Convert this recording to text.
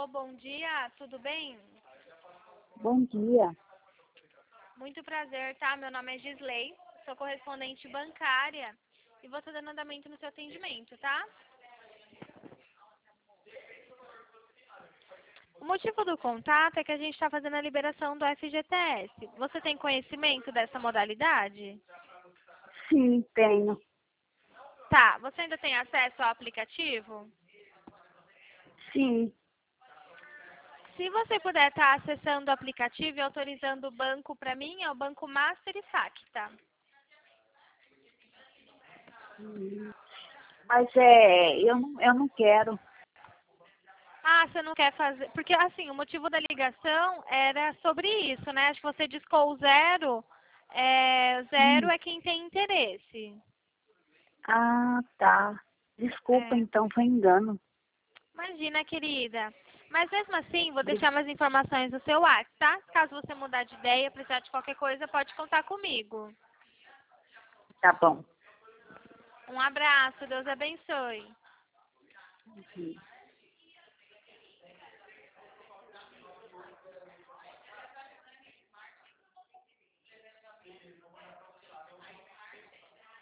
Alô, bom dia, tudo bem? Bom dia. Muito prazer, tá? Meu nome é Gisley, sou correspondente bancária e vou estar dando andamento no seu atendimento, tá? O motivo do contato é que a gente está fazendo a liberação do FGTS. Você tem conhecimento dessa modalidade? Sim, tenho. Tá, você ainda tem acesso ao aplicativo? Sim. Se você puder estar acessando o aplicativo e autorizando o banco para mim, é o Banco Master e Sac, tá? Mas eu não quero. Ah, você não quer fazer. Porque, assim, o motivo da ligação era sobre isso, né? Acho que você discou o zero. Zero Hum. é quem tem interesse. Ah, tá. Desculpa, É. então, foi engano. Imagina, querida. Mas mesmo assim, vou deixar mais informações no seu WhatsApp, tá? Caso você mudar de ideia, precisar de qualquer coisa, pode contar comigo. Tá bom. Um abraço, Deus abençoe. Uhum.